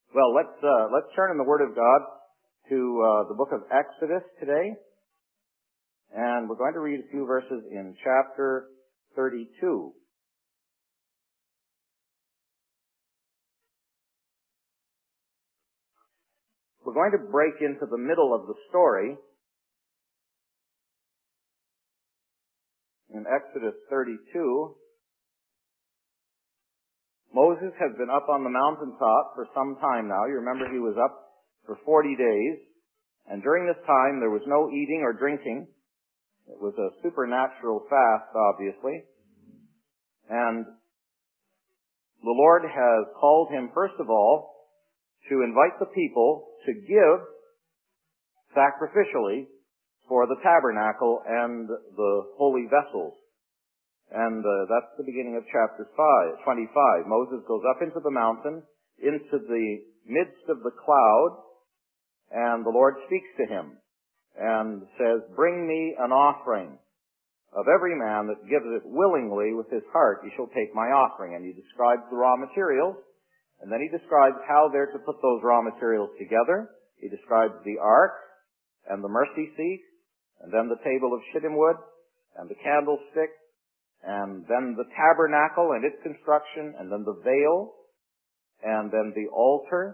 Well, let's turn in the Word of God to the book of Exodus today, and we're going to read a few verses in chapter 32. We're going to break into the middle of the story in Exodus 32. Moses has been up on the mountaintop for some time now. You remember he was up for 40 days, and during this time there was no eating or drinking. It was a supernatural fast, obviously. And the Lord has called him, first of all, to invite the people to give sacrificially for the tabernacle and the holy vessels. And that's the beginning of chapter 25. Moses goes up into the mountain, into the midst of the cloud, and the Lord speaks to him and says, "Bring me an offering. Of every man that gives it willingly with his heart, you shall take my offering." And he describes the raw materials, and then he describes how they're to put those raw materials together. He describes the ark and the mercy seat, and then the table of shittim wood, and the candlestick, and then the tabernacle and its construction, and then the veil, and then the altar,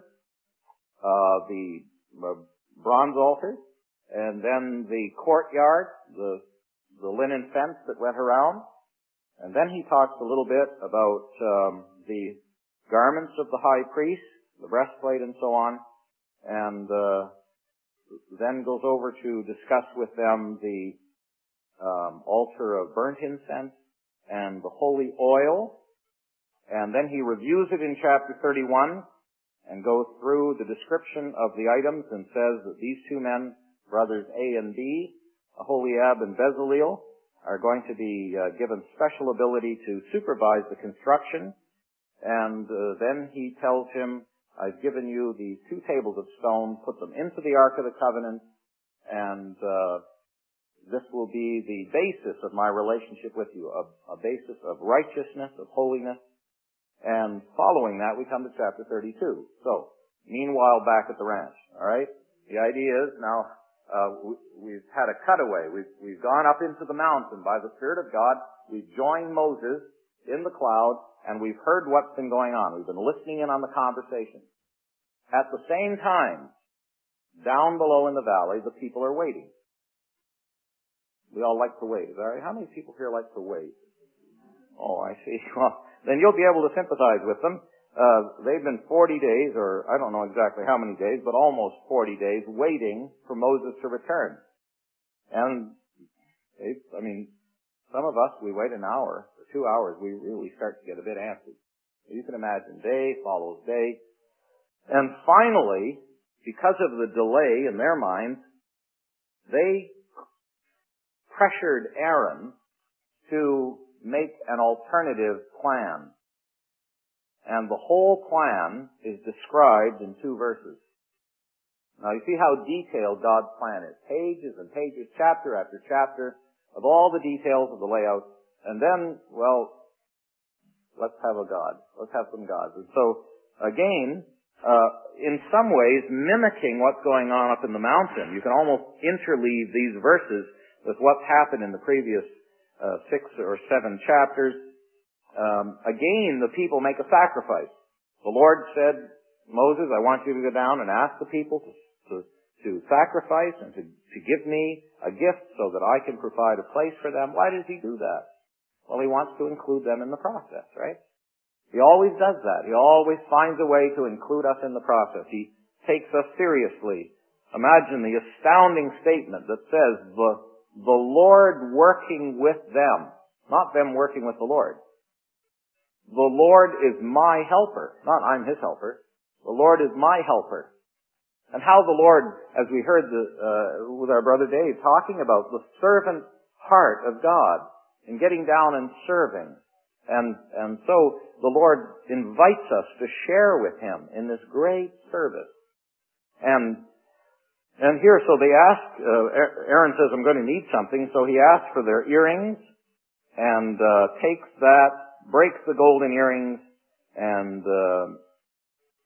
the bronze altar, and then the courtyard, the linen fence that went around. And then he talks a little bit about the garments of the high priest, the breastplate and so on, and then goes over to discuss with them the altar of burnt incense and the holy oil. And then he reviews it in chapter 31 and goes through the description of the items and says that these two men, brothers A and B, Aholiab and Bezaleel, are going to be given special ability to supervise the construction. And then he tells him, "I've given you these two tables of stone, put them into the Ark of the Covenant, and this will be the basis of my relationship with you, a basis of righteousness, of holiness." And following that, we come to chapter 32. So, meanwhile, back at the ranch, all right? The idea is now we've had a cutaway. We've gone up into the mountain by the Spirit of God. We've joined Moses in the cloud, and we've heard what's been going on. We've been listening in on the conversation. At the same time, down below in the valley, the people are waiting. We all like to wait. Is that right? How many people here like to wait? Oh, I see. Well, then you'll be able to sympathize with them. They've been 40 days, or I don't know exactly how many days, but almost 40 days waiting for Moses to return. And, some of us, we wait an hour or 2 hours, we really start to get a bit antsy. You can imagine day follows day. And finally, because of the delay in their minds, they pressured Aaron to make an alternative plan. And the whole plan is described in 2 verses. Now you see how detailed God's plan is. Pages and pages, chapter after chapter, of all the details of the layout. And then, well, let's have a God. Let's have some gods. And so, again, in some ways, mimicking what's going on up in the mountain, you can almost interleave these verses with what's happened in the previous 6 or 7 chapters. Again, the people make a sacrifice. The Lord said, "Moses, I want you to go down and ask the people to sacrifice and to give me a gift so that I can provide a place for them." Why does he do that? Well, he wants to include them in the process, right? He always does that. He always finds a way to include us in the process. He takes us seriously. Imagine the astounding statement that says, the Lord working with them, not them working with the Lord. The Lord is my helper, not I'm his helper. The Lord is my helper. And how the Lord, as we heard with our brother Dave, talking about the servant heart of God in getting down and serving. And so the Lord invites us to share with him in this great service. And here, so they ask, Aaron says, "I'm going to need something." So he asks for their earrings and takes that, breaks the golden earrings, and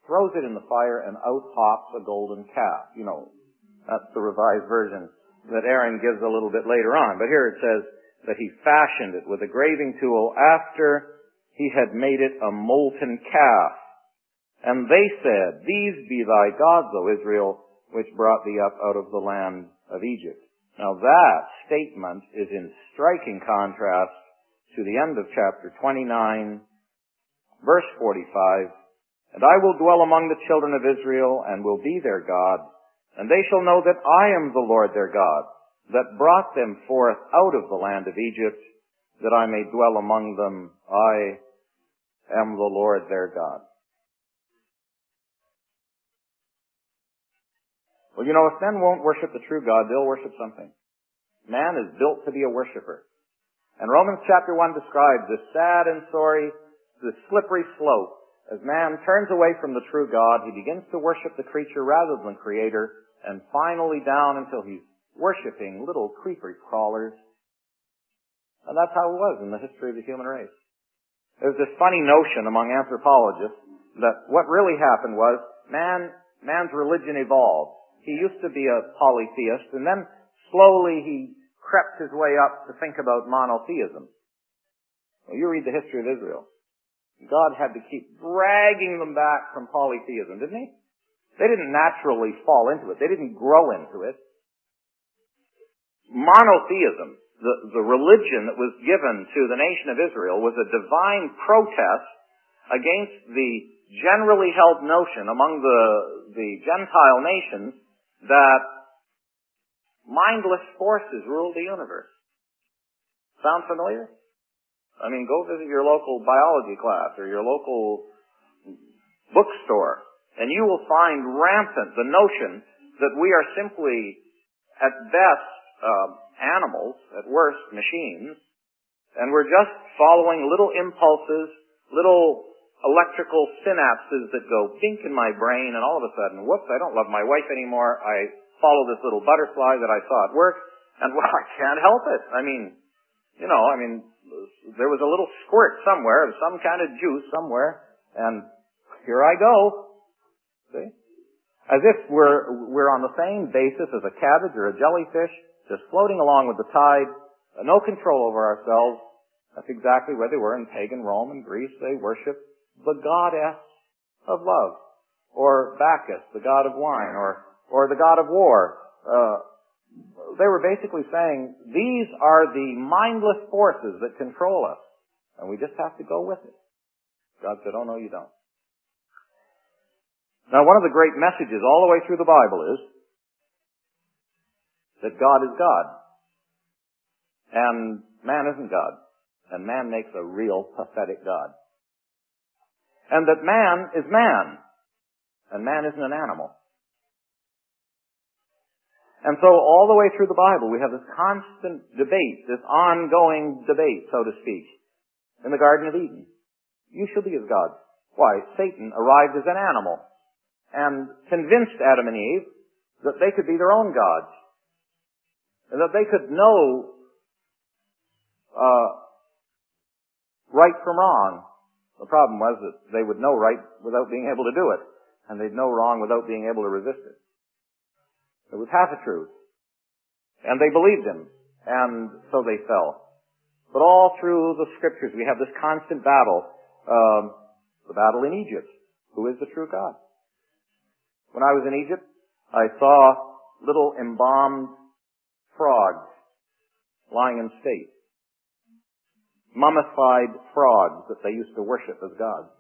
throws it in the fire, and out hops a golden calf. You know, that's the Revised Version that Aaron gives a little bit later on. But here it says that he fashioned it with a graving tool after he had made it a molten calf. And they said, "These be thy gods, O Israel, which brought thee up out of the land of Egypt." Now that statement is in striking contrast to the end of chapter 29, verse 45. "And I will dwell among the children of Israel, and will be their God. And they shall know that I am the Lord their God, that brought them forth out of the land of Egypt, that I may dwell among them. I am the Lord their God." Well, you know, if men won't worship the true God, they'll worship something. Man is built to be a worshiper. And Romans chapter 1 describes this sad and sorry, this slippery slope. As man turns away from the true God, he begins to worship the creature rather than the Creator, and finally down until he's worshiping little creeper crawlers. And that's how it was in the history of the human race. There's this funny notion among anthropologists that what really happened was man's religion evolved. He used to be a polytheist, and then slowly he crept his way up to think about monotheism. Well, you read the history of Israel. God had to keep dragging them back from polytheism, didn't he? They didn't naturally fall into it. They didn't grow into it. Monotheism, the religion that was given to the nation of Israel, was a divine protest against the generally held notion among the Gentile nations that mindless forces ruled the universe. Sound familiar? I mean, go visit your local biology class or your local bookstore, and you will find rampant the notion that we are simply, at best, animals, at worst, machines, and we're just following little impulses, little electrical synapses that go bink in my brain, and all of a sudden, whoops, I don't love my wife anymore. I follow this little butterfly that I saw at work, and well, I can't help it. I mean, there was a little squirt somewhere of some kind of juice somewhere, and here I go. See? As if we're on the same basis as a cabbage or a jellyfish, just floating along with the tide, no control over ourselves. That's exactly where they were in pagan Rome and Greece. They worshiped the goddess of love, or Bacchus, the god of wine, or the god of war. They were basically saying, these are the mindless forces that control us, and we just have to go with it. God said, oh no, you don't. Now, one of the great messages all the way through the Bible is that God is God, and man isn't God, and man makes a real pathetic God. And that man is man, and man isn't an animal. And so all the way through the Bible, we have this constant debate, this ongoing debate, so to speak, in the Garden of Eden. You shall be as gods. Why? Satan arrived as an animal and convinced Adam and Eve that they could be their own gods, and that they could know right from wrong. The problem was that they would know right without being able to do it, and they'd know wrong without being able to resist it. It was half a truth. And they believed him, and so they fell. But all through the Scriptures, we have this constant battle, the battle in Egypt. Who is the true God? When I was in Egypt, I saw little embalmed frogs lying in state. Mummified frogs that they used to worship as gods.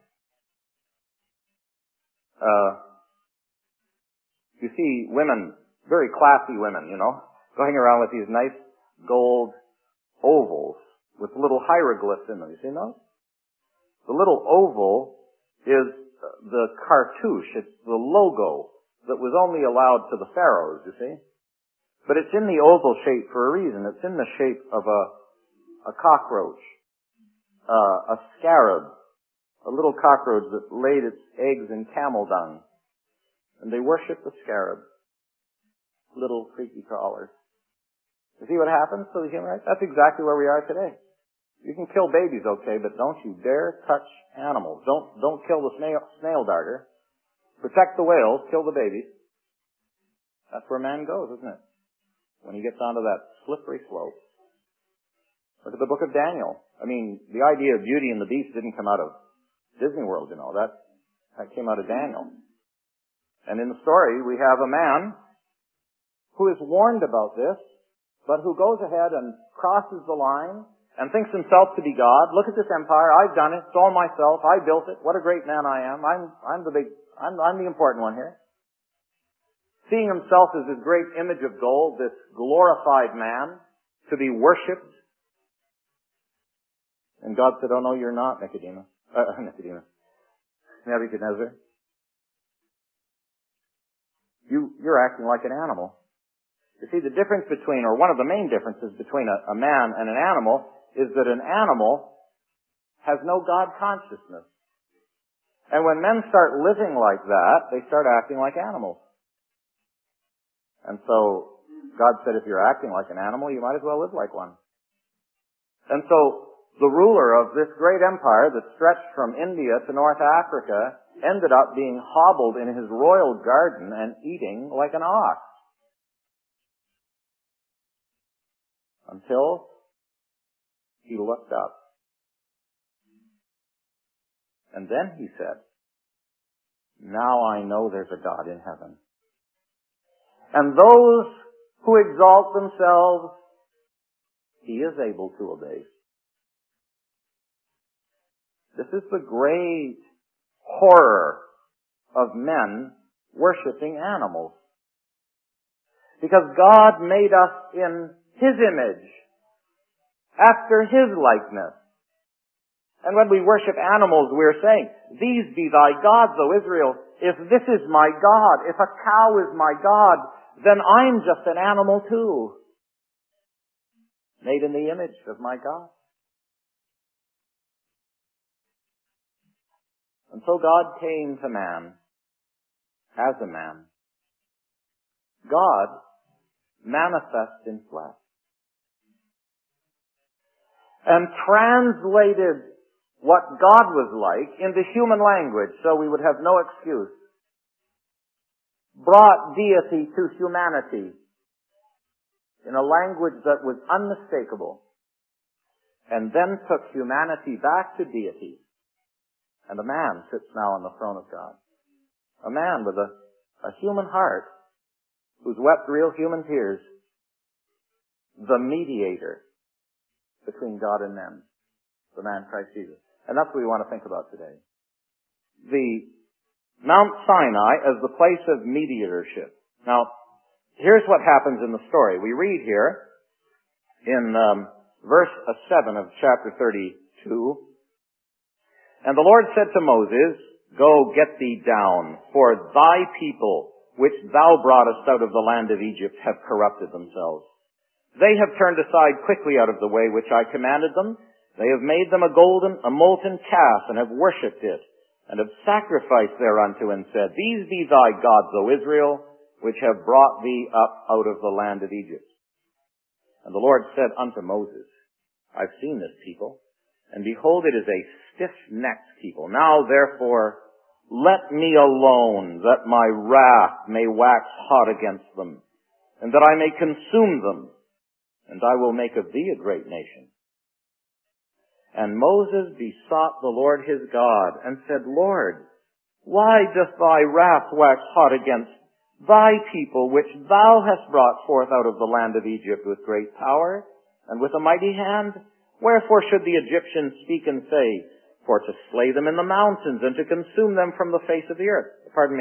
You see women, very classy women, going around with these nice gold ovals with little hieroglyphs in them. You seen those? The little oval is the cartouche. It's the logo that was only allowed to the pharaohs, you see. But it's in the oval shape for a reason. It's in the shape of a cockroach, a scarab, a little cockroach that laid its eggs in camel dung. And they worship the scarab. Little creaky crawlers. You see what happens to the human race? That's exactly where we are today. You can kill babies, okay, but don't you dare touch animals. Don't kill the snail darter. protect the whales, kill the babies. That's where man goes, isn't it? When he gets onto that slippery slope. Look at the book of Daniel. I mean, the idea of Beauty and the Beast didn't come out of Disney World, you know. That came out of Daniel. And in the story, we have a man who is warned about this, but who goes ahead and crosses the line and thinks himself to be God. Look at this empire. I've done it. It's all myself. I built it. What a great man I am. I'm the important one here. Seeing himself as this great image of gold, this glorified man to be worshipped. And God said, oh no, you're not, Nebuchadnezzar. You're acting like an animal. You see, the difference between, or one of the main differences between a man and an animal is that an animal has no God consciousness. And when men start living like that, they start acting like animals. And so God said, if you're acting like an animal, you might as well live like one. And so the ruler of this great empire that stretched from India to North Africa ended up being hobbled in his royal garden and eating like an ox. Until he looked up. And then he said, now I know there's a God in heaven. And those who exalt themselves, he is able to abase. This is the great horror of men worshiping animals. Because God made us in His image, after His likeness. And when we worship animals, we're saying, these be thy gods, O Israel. If this is my God, if a cow is my God, then I'm just an animal too. Made in the image of my God. And so God came to man as a man. God manifest in flesh. And translated what God was like into human language so we would have no excuse. Brought deity to humanity in a language that was unmistakable. And then took humanity back to deity. And a man sits now on the throne of God. A man with a human heart who's wept real human tears. The mediator between God and men. The man Christ Jesus. And that's what we want to think about today. The Mount Sinai as the place of mediatorship. Now, here's what happens in the story. We read here in verse 7 of chapter 32, and the Lord said to Moses, go get thee down, for thy people, which thou broughtest out of the land of Egypt, have corrupted themselves. They have turned aside quickly out of the way which I commanded them. They have made them a molten calf, and have worshipped it, and have sacrificed thereunto, and said, these be thy gods, O Israel, which have brought thee up out of the land of Egypt. And the Lord said unto Moses, I've seen this people, and behold, it is a stiff-necked people. Now, therefore, let me alone, that my wrath may wax hot against them, and that I may consume them, and I will make of thee a great nation. And Moses besought the Lord his God, and said, Lord, why doth thy wrath wax hot against thy people, which thou hast brought forth out of the land of Egypt with great power, and with a mighty hand? Wherefore should the Egyptians speak and say, for to slay them in the mountains, and to consume them from the face of the earth?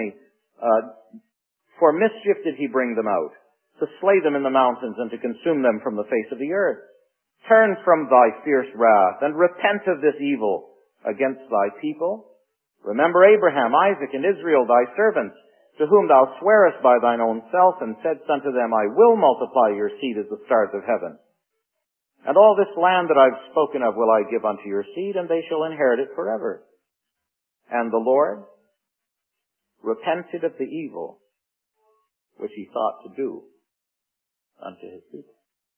For mischief did he bring them out, to slay them in the mountains, and to consume them from the face of the earth. Turn from thy fierce wrath, and repent of this evil against thy people. Remember Abraham, Isaac, and Israel, thy servants, to whom thou swearest by thine own self, and saidst unto them, I will multiply your seed as the stars of heaven. And all this land that I've spoken of will I give unto your seed, and they shall inherit it forever. And the Lord repented of the evil which he thought to do unto his people.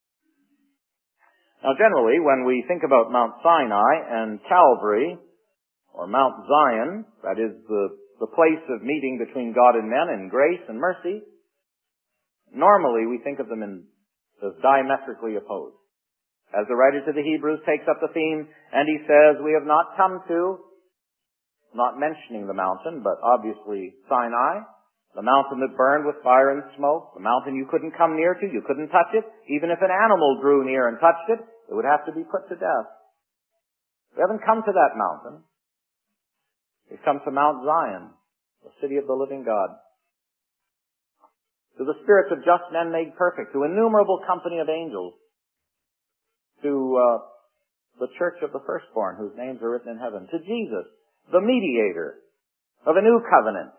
Now generally, when we think about Mount Sinai and Calvary, or Mount Zion, that is the the place of meeting between God and men in grace and mercy, normally we think of them as diametrically opposed. As the writer to the Hebrews takes up the theme, and he says, we have not come to, not mentioning the mountain, but obviously Sinai, the mountain that burned with fire and smoke, the mountain you couldn't come near to, you couldn't touch it. Even if an animal drew near and touched it, it would have to be put to death. We haven't come to that mountain. We've come to Mount Zion, the city of the living God. To the spirits of just men made perfect, to innumerable company of angels, to the church of the firstborn, whose names are written in heaven, to Jesus, the mediator of a new covenant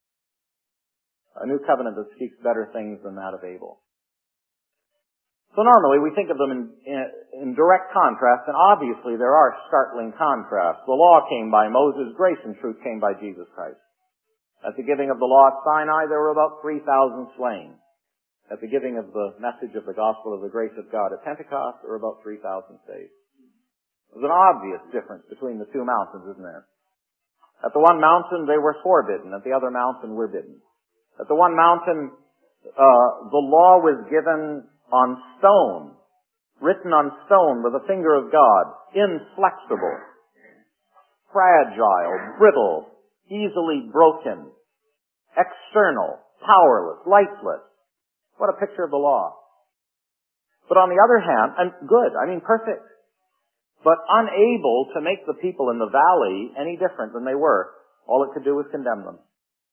that speaks better things than that of Abel. So normally we think of them in direct contrast, and obviously there are startling contrasts. The law came by Moses, grace and truth came by Jesus Christ. At the giving of the law at Sinai, there were about 3,000 slain. At the giving of the message of the gospel of the grace of God at Pentecost, there were about 3,000 saved. There's an obvious difference between the two mountains, isn't there? At the one mountain, they were forbidden. At the other mountain, we're bidden. At the one mountain, the law was given on stone, written on stone with the finger of God, inflexible, fragile, brittle, easily broken, external, powerless, lifeless. What a picture of the law. But on the other hand, and good, perfect, but unable to make the people in the valley any different than they were. All it could do was condemn them.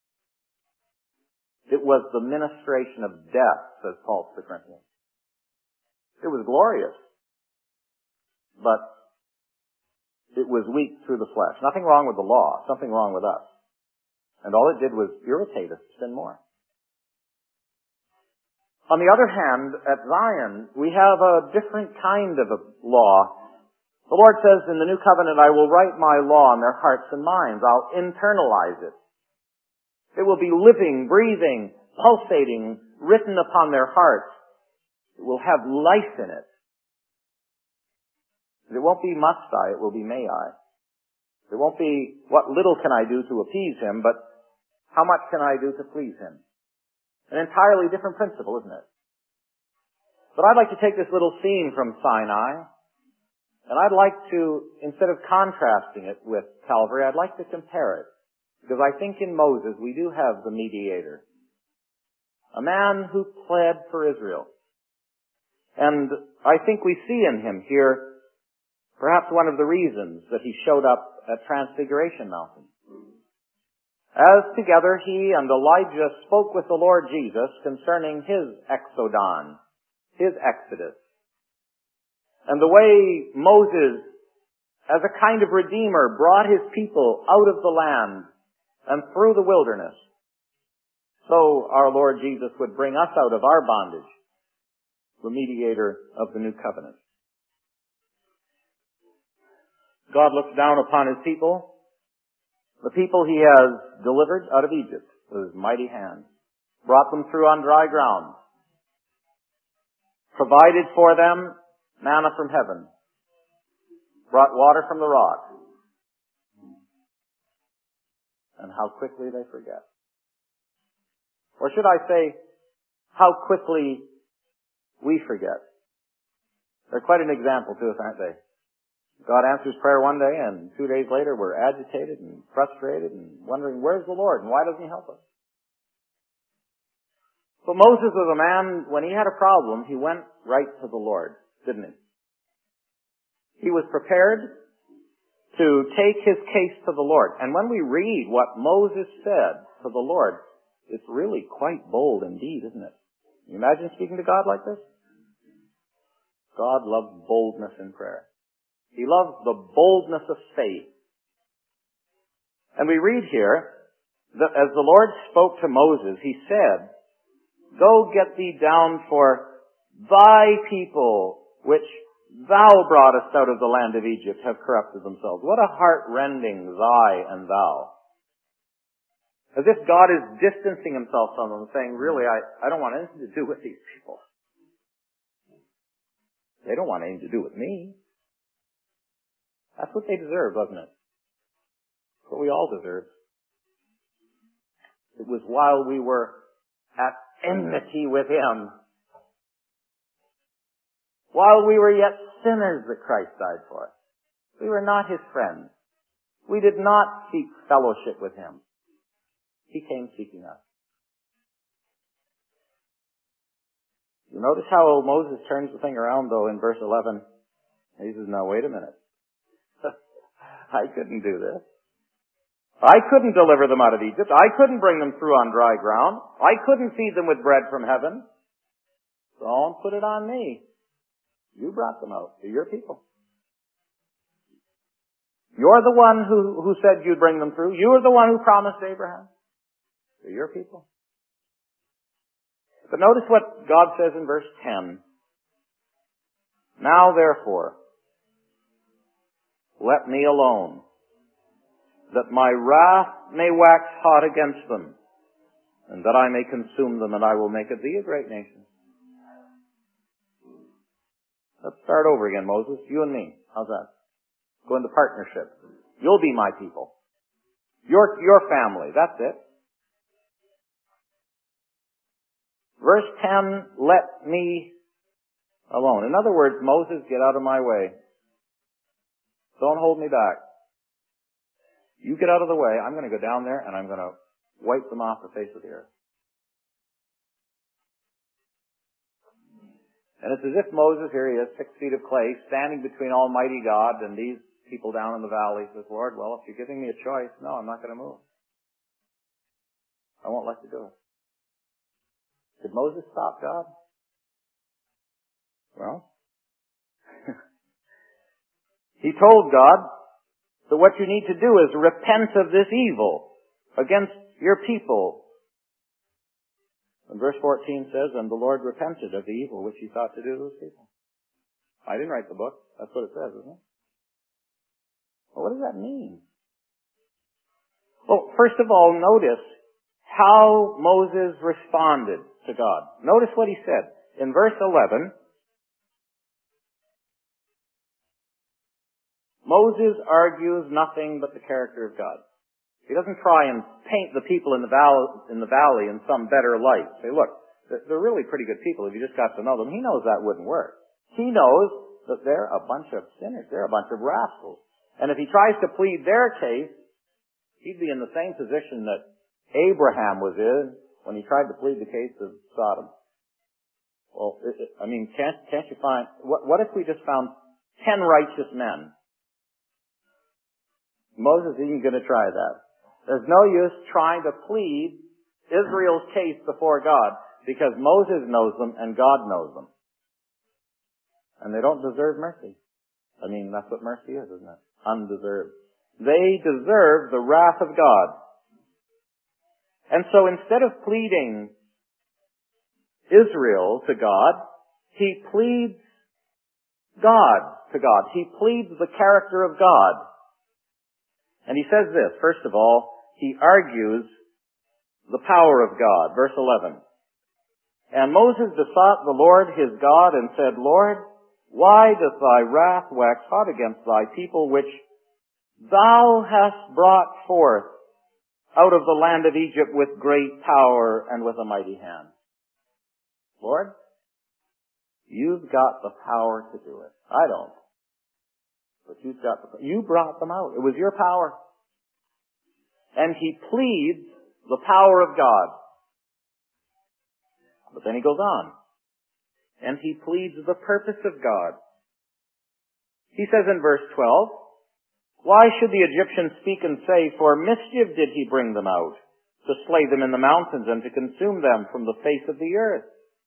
It was the ministration of death, says Paul to the Corinthians. It was glorious, but it was weak through the flesh. Nothing wrong with the law, something wrong with us. And all it did was irritate us to sin more. On the other hand, at Zion, we have a different kind of a law. The Lord says in the New Covenant, I will write my law on their hearts and minds. I'll internalize it. It will be living, breathing, pulsating, written upon their hearts. It will have life in it. It won't be must I, it will be may I. It won't be what little can I do to appease him, but how much can I do to please him? An entirely different principle, isn't it? But I'd like to take this little scene from Sinai, and I'd like to, instead of contrasting it with Calvary, I'd like to compare it. Because I think in Moses we do have the mediator. A man who pled for Israel. And I think we see in him here perhaps one of the reasons that he showed up at Transfiguration Mountain. As together he and Elijah spoke with the Lord Jesus concerning his exodon, his exodus. And the way Moses, as a kind of redeemer, brought his people out of the land and through the wilderness, so our Lord Jesus would bring us out of our bondage, the mediator of the new covenant. God looks down upon his people, the people he has delivered out of Egypt with his mighty hand, brought them through on dry ground, provided for them manna from heaven, brought water from the rock. And how quickly they forget. Or should I say, how quickly we forget. They're quite an example to us, aren't they? God answers prayer one day, and 2 days later we're agitated and frustrated and wondering, where's the Lord and why doesn't he help us? But Moses was a man, when he had a problem, he went right to the Lord, didn't he? He was prepared to take his case to the Lord. And when we read what Moses said to the Lord, it's really quite bold indeed, isn't it? Can you imagine speaking to God like this? God loves boldness in prayer. He loves the boldness of faith. And we read here that as the Lord spoke to Moses, he said, "Go get thee down, for thy people, which thou broughtest out of the land of Egypt, have corrupted themselves." What a heart-rending thy and thou. As if God is distancing himself from them, saying, really, I don't want anything to do with these people. They don't want anything to do with me. That's what they deserve, doesn't it? That's what we all deserve. It was while we were at enmity with Him. While we were yet sinners that Christ died for us. We were not His friends. We did not seek fellowship with Him. He came seeking us. You notice how Moses turns the thing around, though, in verse 11. He says, now wait a minute. I couldn't do this. I couldn't deliver them out of Egypt. I couldn't bring them through on dry ground. I couldn't feed them with bread from heaven. Don't put it on me. You brought them out. They're your people. You're the one who said you'd bring them through. You are the one who promised Abraham. They're your people. But notice what God says in verse 10. Now therefore, let me alone, that my wrath may wax hot against them, and that I may consume them, and I will make of thee a great nation. Let's start over again, Moses. You and me. How's that? Go into partnership. You'll be my people. Your family. That's it. Verse 10, let me alone. In other words, Moses, get out of my way. Don't hold me back. You get out of the way. I'm going to go down there and I'm going to wipe them off the face of the earth. And it's as if Moses, here he is, 6 feet of clay, standing between Almighty God and these people down in the valley. He says, Lord, well, if you're giving me a choice, no, I'm not going to move. I won't let you do it. Did Moses stop God? Well, he told God that what you need to do is repent of this evil against your people. And verse 14 says, and the Lord repented of the evil which he thought to do to his people. I didn't write the book. That's what it says, isn't it? Well, what does that mean? Well, first of all, notice how Moses responded to God. Notice what he said. In verse 11, Moses argues nothing but the character of God. He doesn't try and paint the people in the valley in some better light. Say, look, they're really pretty good people if you just got to know them. He knows that wouldn't work. He knows that they're a bunch of sinners. They're a bunch of rascals. And if he tries to plead their case, he'd be in the same position that Abraham was in when he tried to plead the case of Sodom. Well, can't you find, what if we just found 10 righteous men? Moses isn't going to try that. There's no use trying to plead Israel's case before God because Moses knows them and God knows them. And they don't deserve mercy. That's what mercy is, isn't it? Undeserved. They deserve the wrath of God. And so instead of pleading Israel to God, he pleads God to God. He pleads the character of God. And he says this, first of all, he argues the power of God. Verse 11. And Moses besought the Lord his God and said, Lord, why doth thy wrath wax hot against thy people, which thou hast brought forth out of the land of Egypt with great power and with a mighty hand? Lord, you've got the power to do it. I don't. But you brought them out. It was your power. And he pleads the power of God. But then he goes on. And he pleads the purpose of God. He says in verse 12, why should the Egyptians speak and say, for mischief did he bring them out, to slay them in the mountains and to consume them from the face of the earth?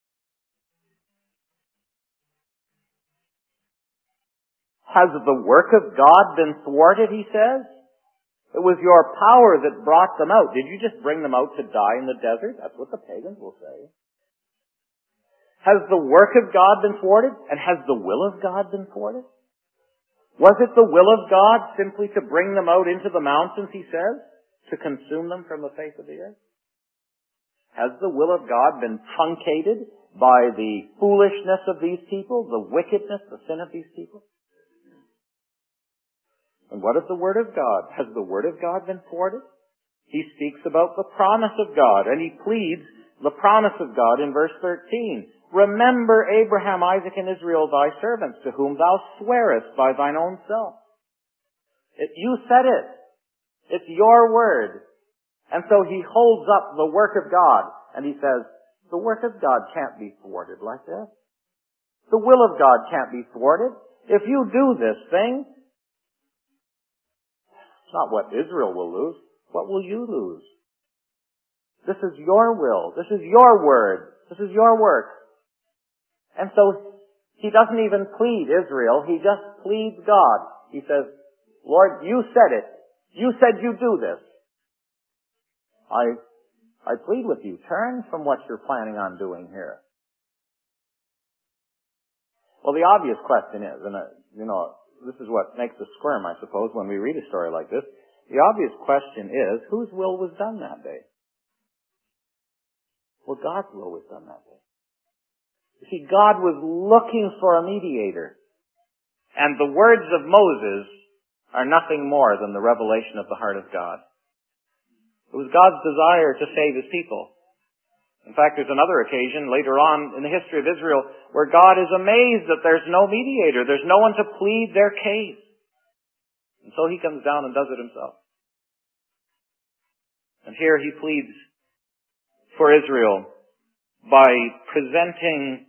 Has the work of God been thwarted, he says? It was your power that brought them out. Did you just bring them out to die in the desert? That's what the pagans will say. Has the work of God been thwarted? And has the will of God been thwarted? Was it the will of God simply to bring them out into the mountains, he says, to consume them from the face of the earth? Has the will of God been truncated by the foolishness of these people, the wickedness, the sin of these people? And what is the Word of God? Has the Word of God been thwarted? he speaks about the promise of God, and he pleads the promise of God in verse 13. Remember Abraham, Isaac, and Israel, thy servants, to whom thou swearest by thine own self. You said it. It's your word. And so he holds up the work of God, and he says, the work of God can't be thwarted like this. The will of God can't be thwarted. If you do this thing, it's not what Israel will lose. What will you lose? This is your will. This is your word. This is your work. And so he doesn't even plead Israel. He just pleads God. He says, Lord, you said it. You said you do this. I plead with you. Turn from what you're planning on doing here. Well, the obvious question is, and this is what makes us squirm, I suppose, when we read a story like this. The obvious question is, whose will was done that day? Well, God's will was done that day. You see, God was looking for a mediator. And the words of Moses are nothing more than the revelation of the heart of God. It was God's desire to save His people. In fact, there's another occasion later on in the history of Israel where God is amazed that there's no mediator. There's no one to plead their case. And so He comes down and does it Himself. And here He pleads for Israel by presenting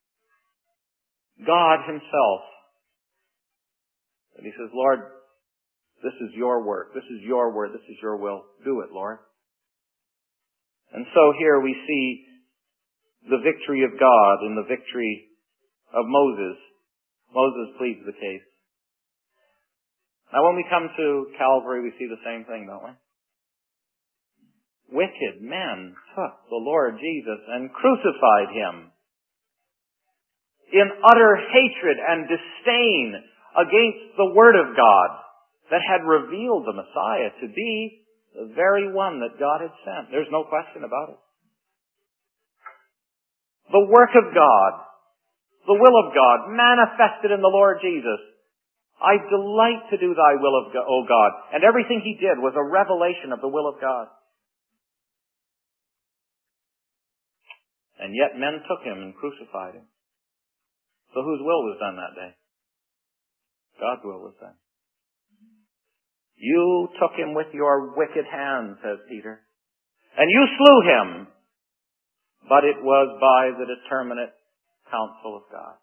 God Himself. And He says, Lord, this is your work. This is your word. This is your will. Do it, Lord. And so here we see the victory of God in the victory of Moses. Moses pleads the case. Now when we come to Calvary, we see the same thing, don't we? Wicked men took the Lord Jesus and crucified Him in utter hatred and disdain against the Word of God that had revealed the Messiah to be the very one that God had sent. There's no question about it. The work of God, the will of God, manifested in the Lord Jesus. I delight to do thy will, O God. And everything He did was a revelation of the will of God. And yet men took Him and crucified Him. So whose will was done that day? God's will was done. You took Him with your wicked hands, says Peter. And you slew Him. But it was by the determinate counsel of God.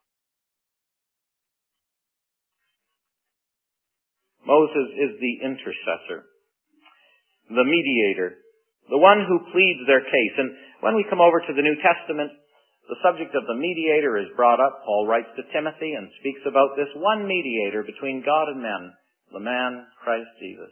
Moses is the intercessor, the mediator, the one who pleads their case. And when we come over to the New Testament, the subject of the mediator is brought up. Paul writes to Timothy and speaks about this one mediator between God and men, the man Christ Jesus.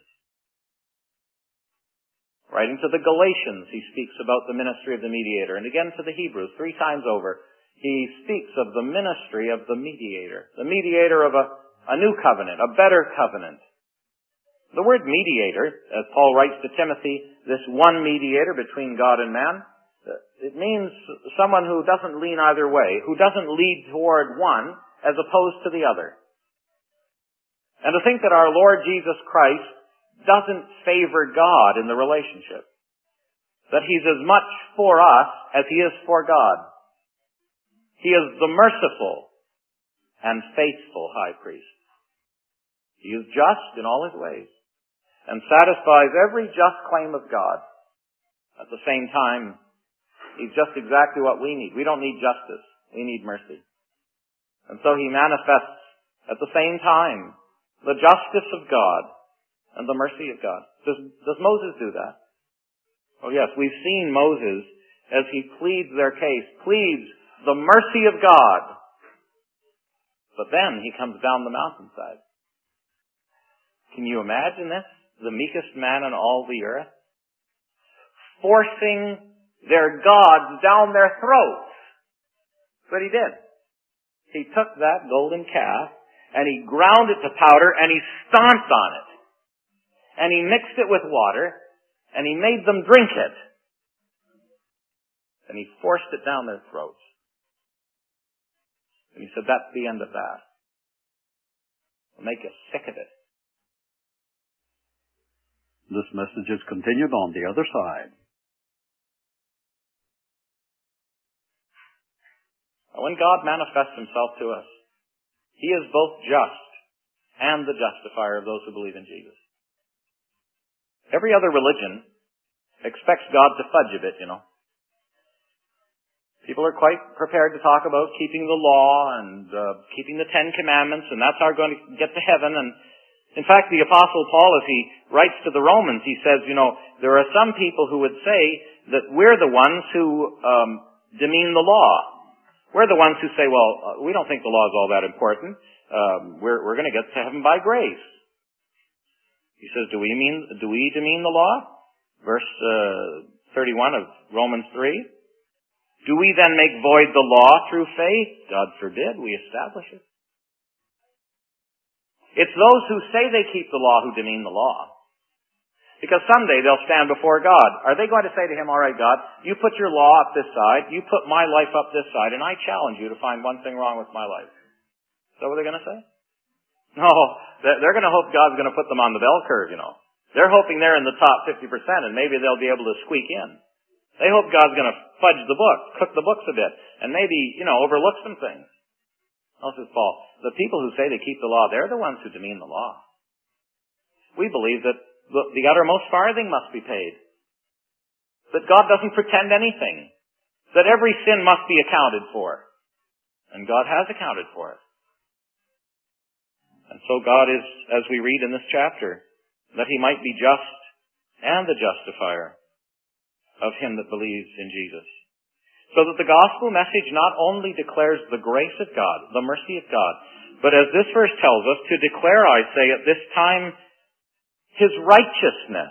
Writing to the Galatians, he speaks about the ministry of the mediator. And again to the Hebrews, 3 times over, he speaks of the ministry of the mediator of a new covenant, a better covenant. The word mediator, as Paul writes to Timothy, this one mediator between God and man, it means someone who doesn't lean either way, who doesn't lead toward one as opposed to the other. And to think that our Lord Jesus Christ doesn't favor God in the relationship. That He's as much for us as He is for God. He is the merciful and faithful high priest. He is just in all His ways and satisfies every just claim of God. At the same time, He's just exactly what we need. We don't need justice. We need mercy. And so He manifests at the same time the justice of God and the mercy of God. Does Moses do that? Oh yes, we've seen Moses, as he pleads their case, pleads the mercy of God. But then he comes down the mountainside. Can you imagine this? The meekest man in all the earth, forcing their gods down their throats. But he did. He took that golden calf and he ground it to powder and he stomped on it. And he mixed it with water, and he made them drink it. And he forced it down their throats. And he said, that's the end of that. We'll make you sick of it. This message is continued on the other side. When God manifests himself to us, he is both just and the justifier of those who believe in Jesus. Every other religion expects God to fudge a bit, People are quite prepared to talk about keeping the law and keeping the Ten Commandments, and that's how we're going to get to heaven. And in fact, the Apostle Paul, as he writes to the Romans, he says, there are some people who would say that we're the ones who demean the law. We're the ones who say, well, we don't think the law is all that important. We're going to get to heaven by grace. He says, do we demean the law? Verse 31 of Romans 3. Do we then make void the law through faith? God forbid, we establish it. It's those who say they keep the law who demean the law. Because someday they'll stand before God. Are they going to say to him, all right, God, you put your law up this side, you put my life up this side, and I challenge you to find one thing wrong with my life? Is that what they're going to say? No, they're going to hope God's going to put them on the bell curve, They're hoping they're in the top 50%, and maybe they'll be able to squeak in. They hope God's going to fudge the book, cook the books a bit, and maybe, overlook some things. Says Paul, the people who say they keep the law, they're the ones who demean the law. We believe that the uttermost farthing must be paid. That God doesn't pretend anything. That every sin must be accounted for. And God has accounted for it. And so God is, as we read in this chapter, that he might be just and the justifier of him that believes in Jesus. So that the gospel message not only declares the grace of God, the mercy of God, but as this verse tells us, to declare, I say, at this time, his righteousness.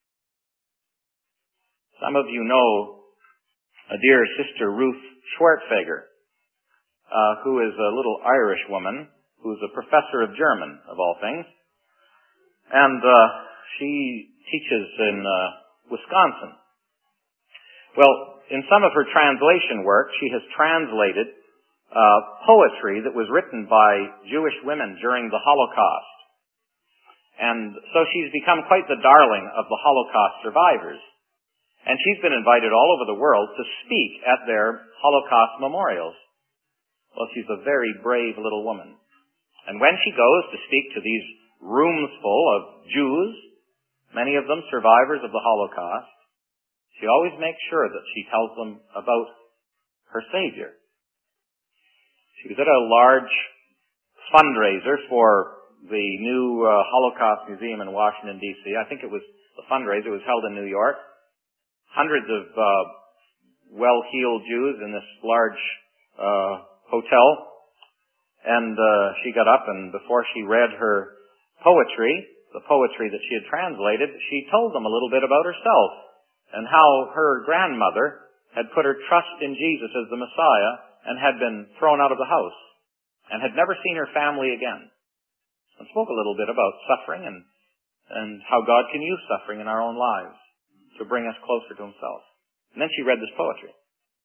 Some of you know a dear sister, Ruth Schwertfeger, who is a little Irish woman, who's a professor of German, of all things. And she teaches in Wisconsin. Well, in some of her translation work, she has translated poetry that was written by Jewish women during the Holocaust. And so she's become quite the darling of the Holocaust survivors. And she's been invited all over the world to speak at their Holocaust memorials. Well, she's a very brave little woman. And when she goes to speak to these rooms full of Jews, many of them survivors of the Holocaust, she always makes sure that she tells them about her Savior. She was at a large fundraiser for the new Holocaust Museum in Washington, D.C. I think it was the fundraiser was held in New York. Hundreds of well-heeled Jews in this large hotel. And she got up, and before she read her poetry, the poetry that she had translated, she told them a little bit about herself and how her grandmother had put her trust in Jesus as the Messiah and had been thrown out of the house and had never seen her family again. And spoke a little bit about suffering and how God can use suffering in our own lives to bring us closer to himself. And then she read this poetry.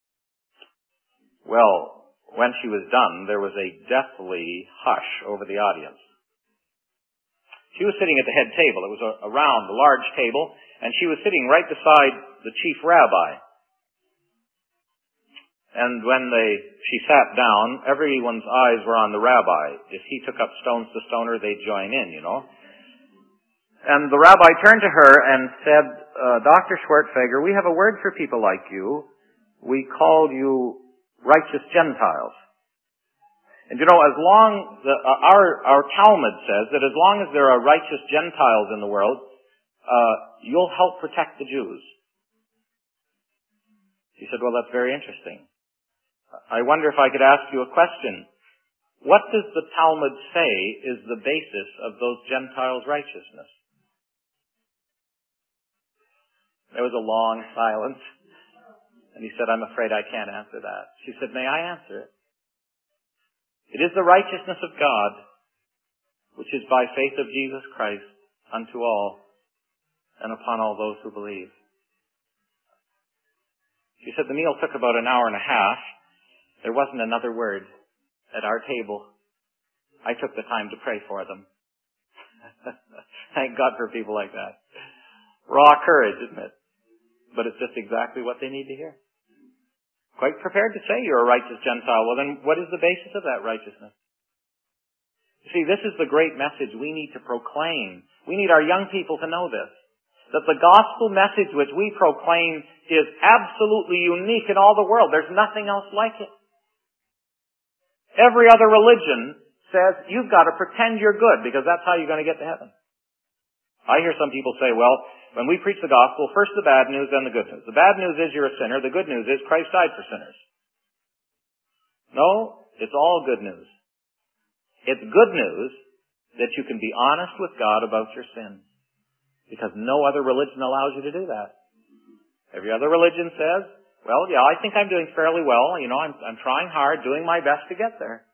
Well, when she was done, there was a deathly hush over the audience. She was sitting at the head table. It was a round, large table, and she was sitting right beside the chief rabbi. And when she sat down, everyone's eyes were on the rabbi. If he took up stones to stone her, they'd join in, And the rabbi turned to her and said, Dr. Schwertfeger, we have a word for people like you. We call you righteous Gentiles. And our Talmud says that as long as there are righteous Gentiles in the world, you'll help protect the Jews. She said, well, that's very interesting. I wonder if I could ask you a question. What does the Talmud say is the basis of those Gentiles' righteousness? There was a long silence. And he said, I'm afraid I can't answer that. She said, may I answer it? It is the righteousness of God, which is by faith of Jesus Christ unto all and upon all those who believe. She said the meal took about an hour and a half. There wasn't another word at our table. I took the time to pray for them. Thank God for people like that. Raw courage, isn't it? But it's just exactly what they need to hear. Quite prepared to say you're a righteous Gentile. Well, then what is the basis of that righteousness? You see, this is the great message we need to proclaim. We need our young people to know this. That the gospel message which we proclaim is absolutely unique in all the world. There's nothing else like it. Every other religion says you've got to pretend you're good because that's how you're going to get to heaven. I hear some people say, well, when we preach the gospel, first the bad news, then the good news. The bad news is you're a sinner. The good news is Christ died for sinners. No, it's all good news. It's good news that you can be honest with God about your sins. Because no other religion allows you to do that. Every other religion says, well, yeah, I think I'm doing fairly well. You know, I'm trying hard, doing my best to get there.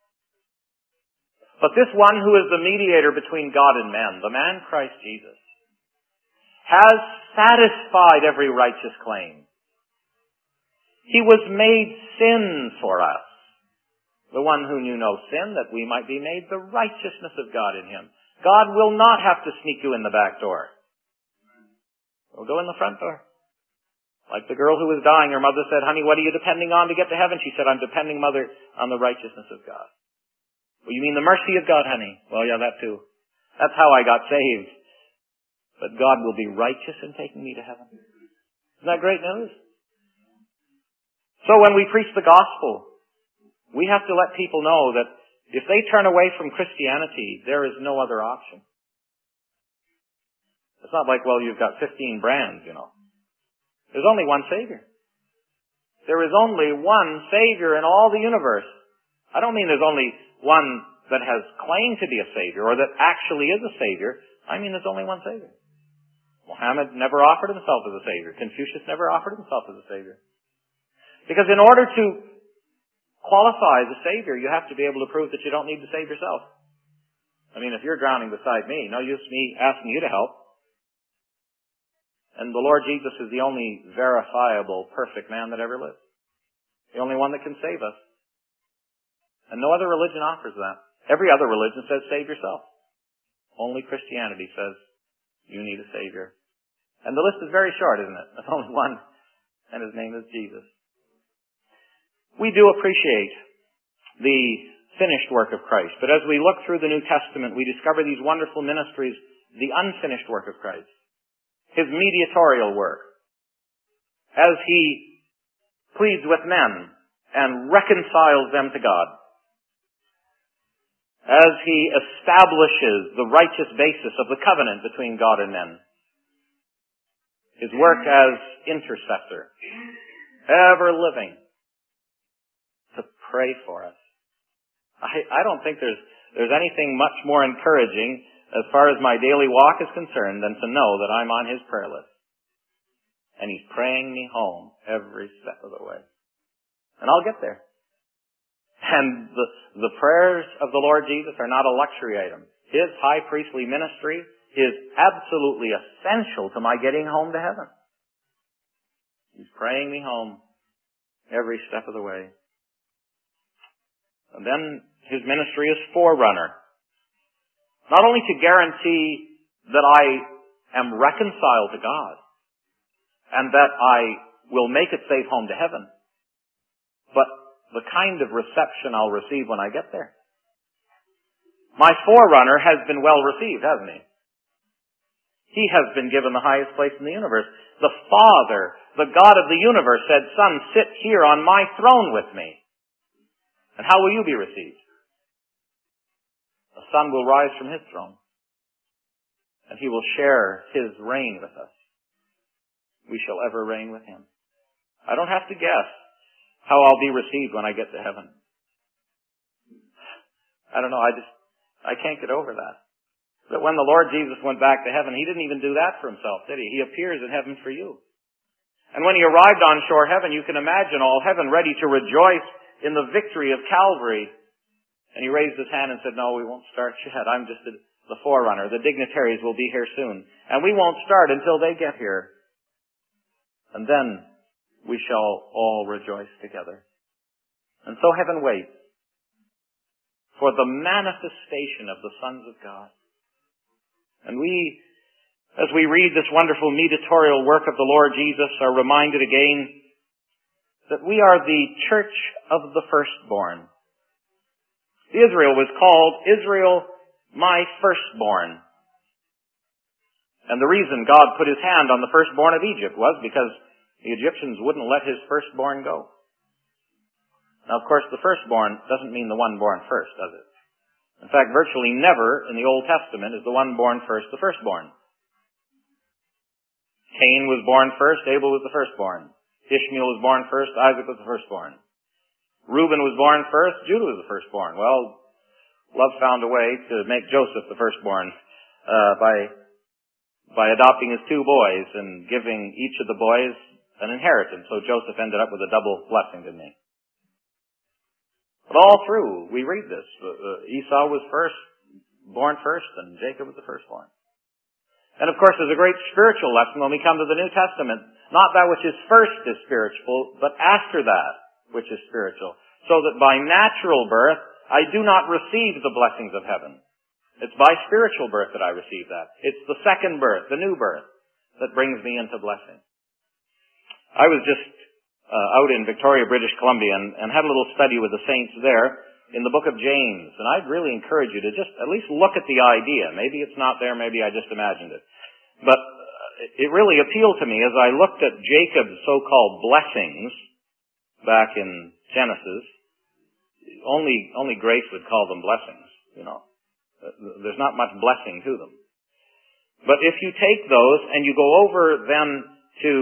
But this one who is the mediator between God and men, the man Christ Jesus, has satisfied every righteous claim. He was made sin for us. The one who knew no sin, that we might be made the righteousness of God in him. God will not have to sneak you in the back door. He'll go in the front door. Like the girl who was dying, her mother said, honey, what are you depending on to get to heaven? She said, I'm depending, mother, on the righteousness of God. Well, you mean the mercy of God, honey? Well, yeah, that too. That's how I got saved. But God will be righteous in taking me to heaven. Isn't that great news? So when we preach the gospel, we have to let people know that if they turn away from Christianity, there is no other option. It's not like, well, you've got 15 brands, you know. There's only one Savior. There is only one Savior in all the universe. I don't mean there's only one that has claimed to be a Savior or that actually is a Savior. I mean there's only one Savior. Muhammad never offered himself as a Savior. Confucius never offered himself as a Savior. Because in order to qualify as a Savior, you have to be able to prove that you don't need to save yourself. I mean, if you're drowning beside me, no use me asking you to help. And the Lord Jesus is the only verifiable, perfect man that ever lived. The only one that can save us. And no other religion offers that. Every other religion says save yourself. Only Christianity says you need a Savior. And the list is very short, isn't it? There's only one, and his name is Jesus. We do appreciate the finished work of Christ, but as we look through the New Testament, we discover these wonderful ministries, the unfinished work of Christ, his mediatorial work, as he pleads with men and reconciles them to God, as he establishes the righteous basis of the covenant between God and men, his work as intercessor, ever living to pray for us. I don't think there's anything much more encouraging as far as my daily walk is concerned than to know that I'm on his prayer list. And he's praying me home every step of the way. And I'll get there. And the prayers of the Lord Jesus are not a luxury item. His high priestly ministry is absolutely essential to my getting home to heaven. He's praying me home every step of the way. And then his ministry is forerunner. Not only to guarantee that I am reconciled to God and that I will make it safe home to heaven, but the kind of reception I'll receive when I get there. My forerunner has been well received, hasn't he? He has been given the highest place in the universe. The Father, the God of the universe, said, Son, sit here on my throne with me. And how will you be received? The Son will rise from his throne, and he will share his reign with us. We shall ever reign with him. I don't have to guess how I'll be received when I get to heaven. I don't know, I can't get over that. That when the Lord Jesus went back to heaven, he didn't even do that for himself, did he? He appears in heaven for you. And when he arrived on shore heaven, you can imagine all heaven ready to rejoice in the victory of Calvary. And he raised his hand and said, no, we won't start yet. I'm just the forerunner. The dignitaries will be here soon. And we won't start until they get here. And then we shall all rejoice together. And so heaven waits for the manifestation of the sons of God. And we as we read this wonderful mediatorial work of the Lord Jesus, are reminded again that we are the church of the firstborn. Israel was called Israel, my firstborn. And the reason God put his hand on the firstborn of Egypt was because the Egyptians wouldn't let his firstborn go. Now, of course, the firstborn doesn't mean the one born first, does it? In fact, virtually never in the Old Testament is the one born first the firstborn. Cain was born first, Abel was the firstborn. Ishmael was born first, Isaac was the firstborn. Reuben was born first, Judah was the firstborn. Well, love found a way to make Joseph the firstborn by adopting his two boys and giving each of the boys an inheritance. So Joseph ended up with a double blessing, didn't he? But all through, we read this. Esau was born first, and Jacob was the firstborn. And of course, there's a great spiritual lesson when we come to the New Testament. Not that which is first is spiritual, but after that which is spiritual. So that by natural birth, I do not receive the blessings of heaven. It's by spiritual birth that I receive that. It's the second birth, the new birth, that brings me into blessing. I was just out in Victoria, British Columbia, and had a little study with the saints there in the book of James. And I'd really encourage you to just at least look at the idea. Maybe it's not there, maybe I just imagined it. But it really appealed to me as I looked at Jacob's so-called blessings back in Genesis. Only grace would call them blessings, you know. There's not much blessing to them. But if you take those and you go over then to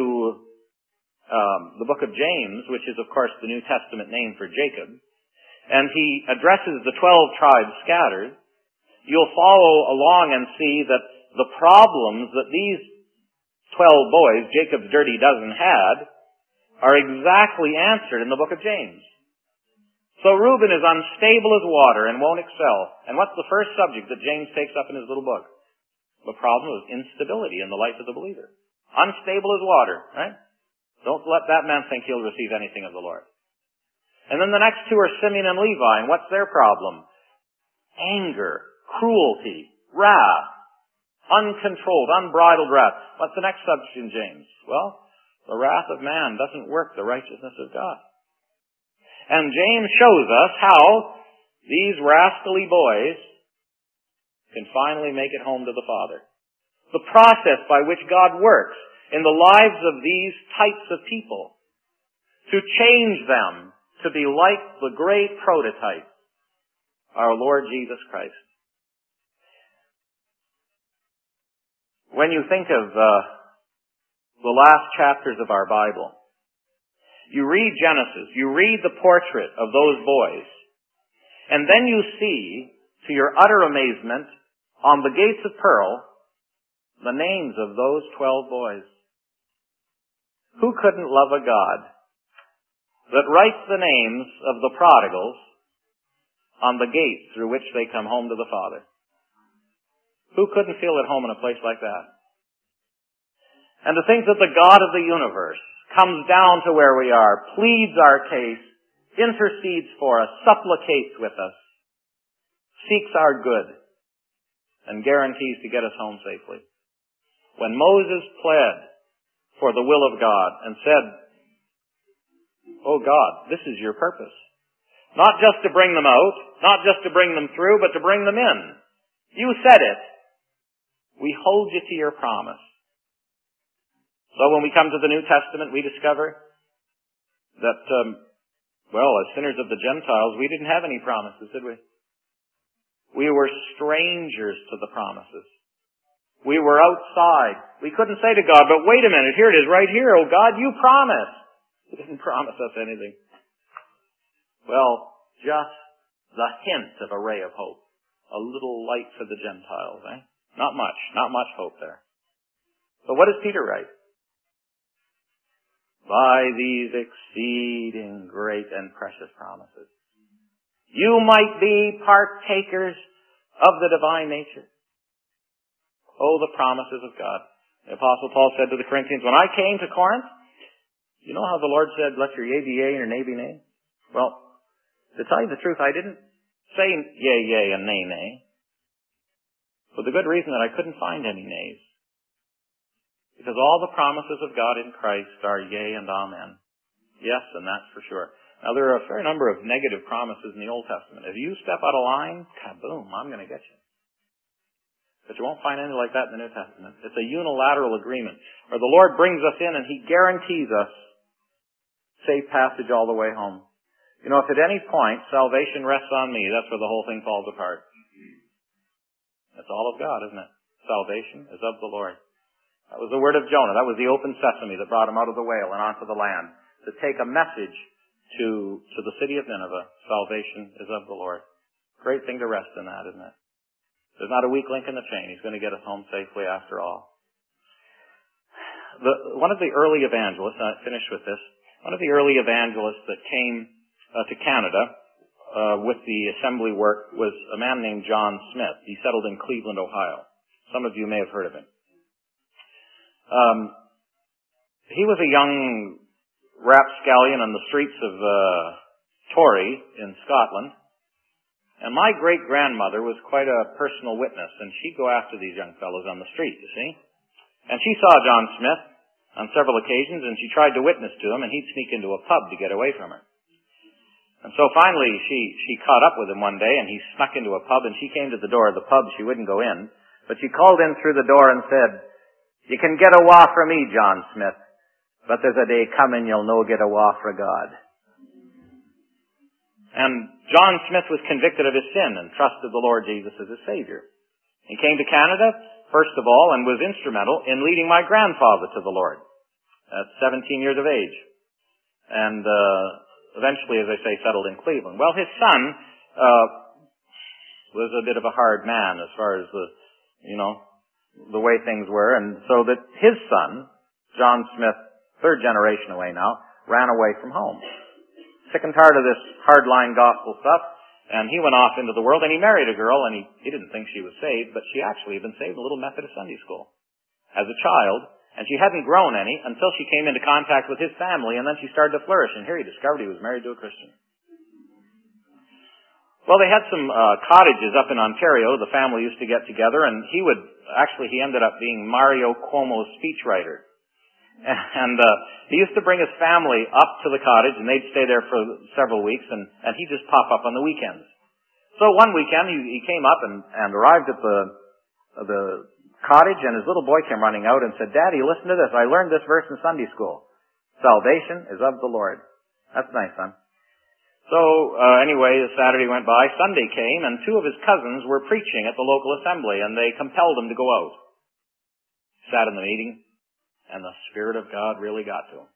the book of James, which is of course the New Testament name for Jacob, and he addresses the 12 tribes scattered, you'll follow along and see that the problems that these 12 boys, Jacob's dirty dozen, had are exactly answered in the book of James. So Reuben is unstable as water and won't excel. And what's the first subject that James takes up in his little book? The problem of instability in the life of the believer. Unstable as water, right? Don't let that man think he'll receive anything of the Lord. And then the next two are Simeon and Levi, and what's their problem? Anger, cruelty, wrath, uncontrolled, unbridled wrath. What's the next subject in James? Well, the wrath of man doesn't work the righteousness of God. And James shows us how these rascally boys can finally make it home to the Father. The process by which God works in the lives of these types of people to change them to be like the great prototype, our Lord Jesus Christ. When you think of the last chapters of our Bible, you read Genesis, you read the portrait of those boys, and then you see, to your utter amazement, on the gates of pearl, the names of those 12 boys. Who couldn't love a God that writes the names of the prodigals on the gates through which they come home to the Father? Who couldn't feel at home in a place like that? And to think that the God of the universe comes down to where we are, pleads our case, intercedes for us, supplicates with us, seeks our good, and guarantees to get us home safely. When Moses pled for the will of God and said, "Oh God, this is your purpose. Not just to bring them out, not just to bring them through, but to bring them in. You said it. We hold you to your promise." So when we come to the New Testament, we discover that, as sinners of the Gentiles, we didn't have any promises, did we? We were strangers to the promises. We were outside. We couldn't say to God, "But wait a minute, here it is right here. Oh God, you promised." He didn't promise us anything. Well, just the hint of a ray of hope. A little light for the Gentiles, eh? Not much hope there. But what does Peter write? By these exceeding great and precious promises, you might be partakers of the divine nature. Oh, the promises of God. The Apostle Paul said to the Corinthians, when I came to Corinth, you know how the Lord said, let your yea be yea and your nay be nay? Well, to tell you the truth, I didn't say yea, yea, and nay, nay, for the good reason that I couldn't find any nays. Because all the promises of God in Christ are yea and amen. Yes, and that's for sure. Now, there are a fair number of negative promises in the Old Testament. If you step out of line, kaboom, I'm going to get you. But you won't find anything like that in the New Testament. It's a unilateral agreement where the Lord brings us in and He guarantees us safe passage all the way home. You know, if at any point salvation rests on me, that's where the whole thing falls apart. That's all of God, isn't it? Salvation is of the Lord. That was the word of Jonah. That was the open sesame that brought him out of the whale and onto the land to take a message to the city of Nineveh. Salvation is of the Lord. Great thing to rest in that, isn't it? There's not a weak link in the chain. He's going to get us home safely after all. One of the early evangelists, and I finish with this, one of the early evangelists that came to Canada with the assembly work was a man named John Smith. He settled in Cleveland, Ohio. Some of you may have heard of him. He was a young rapscallion on the streets of Tory in Scotland. And my great-grandmother was quite a personal witness, and she'd go after these young fellows on the street, you see. And she saw John Smith on several occasions, and she tried to witness to him, and he'd sneak into a pub to get away from her. And so finally she caught up with him one day, and he snuck into a pub, and she came to the door of the pub. She wouldn't go in, but she called in through the door and said, "You can get a wa from me, John Smith, but there's a day coming you'll no get a wa fra God." And John Smith was convicted of his sin and trusted the Lord Jesus as his Savior. He came to Canada, first of all, and was instrumental in leading my grandfather to the Lord at 17 years of age. And eventually, as I say, settled in Cleveland. Well, his son was a bit of a hard man as far as the way things were. And so that his son, John Smith, third generation away now, ran away from home. Sick and tired of this hardline gospel stuff, and he went off into the world, and he married a girl, and he didn't think she was saved, but she actually had been saved in a little Methodist Sunday school as a child, and she hadn't grown any until she came into contact with his family, and then she started to flourish, and here he discovered he was married to a Christian. Well, they had some cottages up in Ontario. The family used to get together, and he ended up being Mario Cuomo's speechwriter. And he used to bring his family up to the cottage, and they'd stay there for several weeks, and he'd just pop up on the weekends. So one weekend, he came up and arrived at the cottage, and his little boy came running out and said, "Daddy, listen to this. I learned this verse in Sunday school. Salvation is of the Lord." "That's nice, son." So anyway, Saturday went by, Sunday came, and two of his cousins were preaching at the local assembly, and they compelled him to go out. He sat in the meeting, and the Spirit of God really got to him.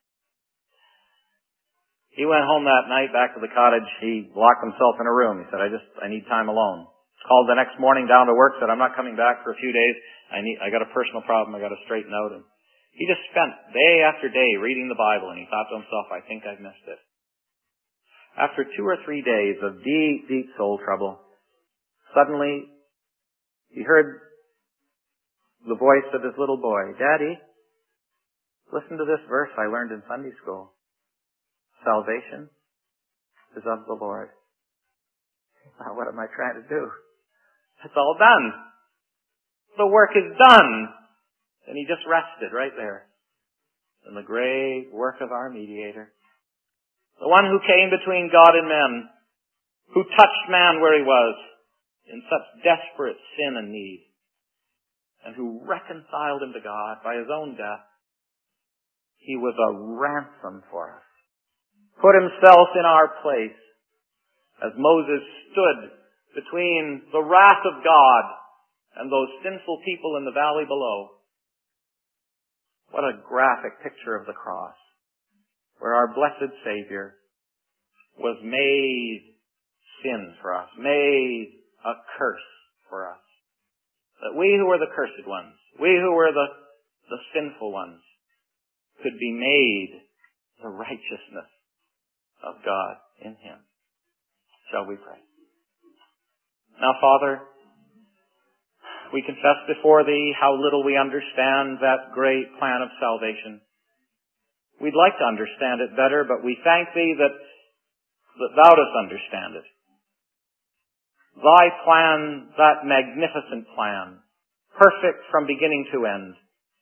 He went home that night back to the cottage. He locked himself in a room. He said, I need time alone. Called the next morning down to work, said, "I'm not coming back for a few days. I got a personal problem I got to straighten out." And he just spent day after day reading the Bible, and he thought to himself, "I think I've missed it." After 2 or 3 days of deep, deep soul trouble, suddenly he heard the voice of his little boy, "Daddy, listen to this verse I learned in Sunday school. Salvation is of the Lord." Now, what am I trying to do? It's all done. The work is done. And he just rested right there in the great work of our mediator. The one who came between God and men, who touched man where he was in such desperate sin and need, and who reconciled him to God by his own death. He was a ransom for us. Put himself in our place as Moses stood between the wrath of God and those sinful people in the valley below. What a graphic picture of the cross, where our blessed Savior was made sin for us, made a curse for us. That we who were the cursed ones, we who were the sinful ones, could be made the righteousness of God in Him. Shall we pray? Now, Father, we confess before Thee how little we understand that great plan of salvation. We'd like to understand it better, but we thank Thee that Thou dost understand it. Thy plan, that magnificent plan, perfect from beginning to end,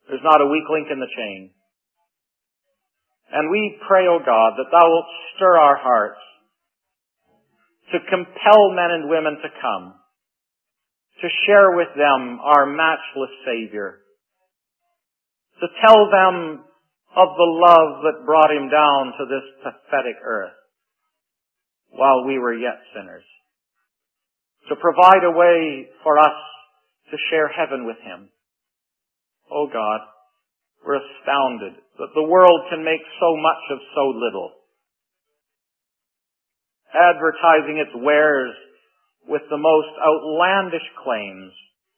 There's not a weak link in the chain. And we pray, O God, that Thou wilt stir our hearts to compel men and women to come, to share with them our matchless Savior, to tell them of the love that brought Him down to this pathetic earth while we were yet sinners, to provide a way for us to share heaven with Him. Oh God, we're astounded that the world can make so much of so little, advertising its wares with the most outlandish claims,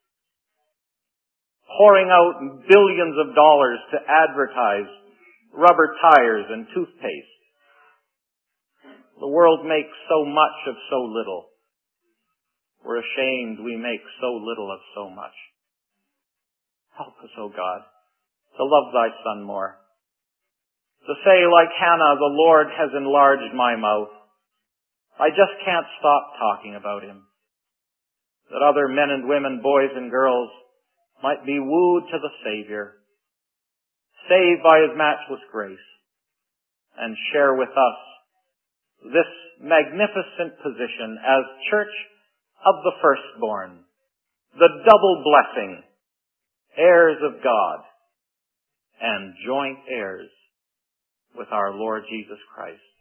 pouring out billions of dollars to advertise rubber tires and toothpaste. The world makes so much of so little. We're ashamed we make so little of so much. Help us, O God, to love Thy Son more. To say, like Hannah, the Lord has enlarged my mouth. I just can't stop talking about Him. That other men and women, boys and girls, might be wooed to the Savior, saved by His matchless grace, and share with us this magnificent position as Church of the Firstborn, the double blessing, heirs of God, and joint heirs with our Lord Jesus Christ.